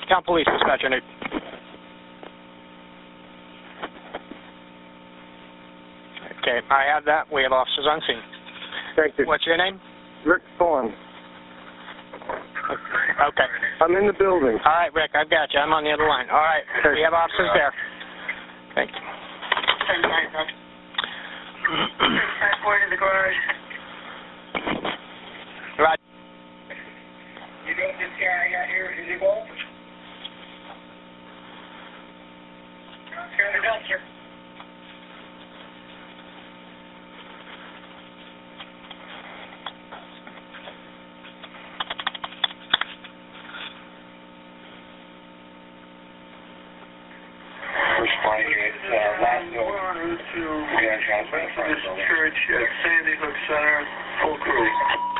Town Police Dispatcher Newt. Okay, I have that. We have officers on scene. Thank you. What's your name? Rick Thorne. Okay. I'm in the building. All right, Rick, I've got you. I'm on the other line. All right, we have officers there. Thank you. Transport in the garage. Right. You think this guy I got here, is he bold? Here in the dumpster. Last building. Methodist Church at Sandy Hook Center, full crew.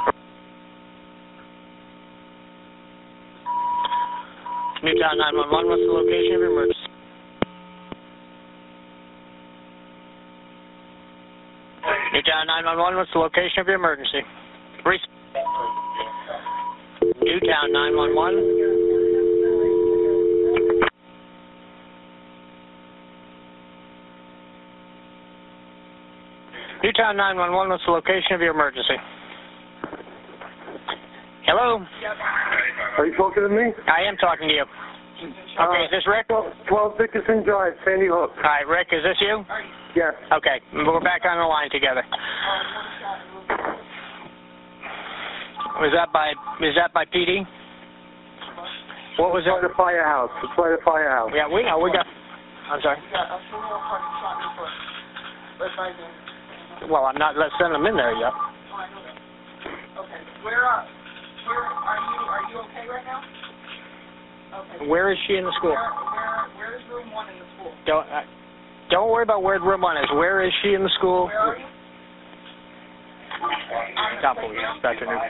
Newtown 911, what's the location of your emergency? Newtown 911, what's the location of your emergency? Newtown 911. Newtown 911, what's the location of your emergency? Hello? Are you talking to me? I am talking to you. Okay, is this Rick? 12 Dickinson Drive, Sandy Hook. All right, Rick, is this you? Yes. Okay, we're back on the line together. Is that by PD? What was it? It's by the firehouse. It's by the firehouse. Yeah, we know. We got. I'm sorry. Well, I'm not. Let's send them in there yet. Okay. Where are you okay right now? Okay. Where is she in the school? Where is room 1 in the school? Don't worry about where room 1 is. Where is she in the school? Where are you? Town Police Dispatcher Newt.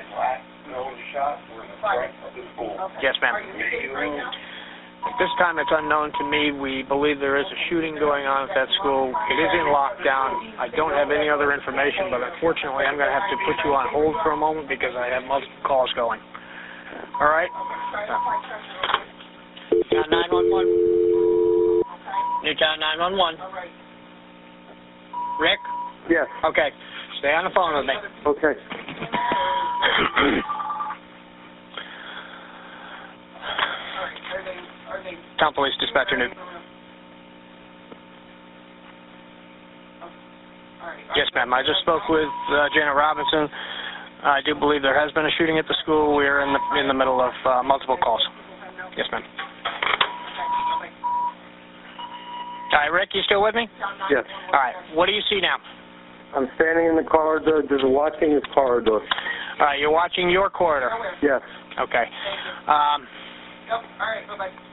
Yes, ma'am. At this time, it's unknown to me. We believe there is a shooting going on at that school. It is in lockdown. I don't have any other information, but unfortunately, I'm going to have to put you on hold for a moment because I have multiple calls going. All right? Newtown 911. Newtown 911. Rick? Yes. Okay. Stay on the phone with me. Okay. Town Police Dispatcher Newt. Yes, ma'am. I just spoke with Janet Robinson. I do believe there has been a shooting at the school. We are in the middle of multiple calls. Yes, ma'am. All right, Rick, you still with me? Yes. All right. What do you see now? I'm standing in the corridor. There's watching this corridor. All right, you're watching your corridor. Yes. Okay. All right, bye-bye.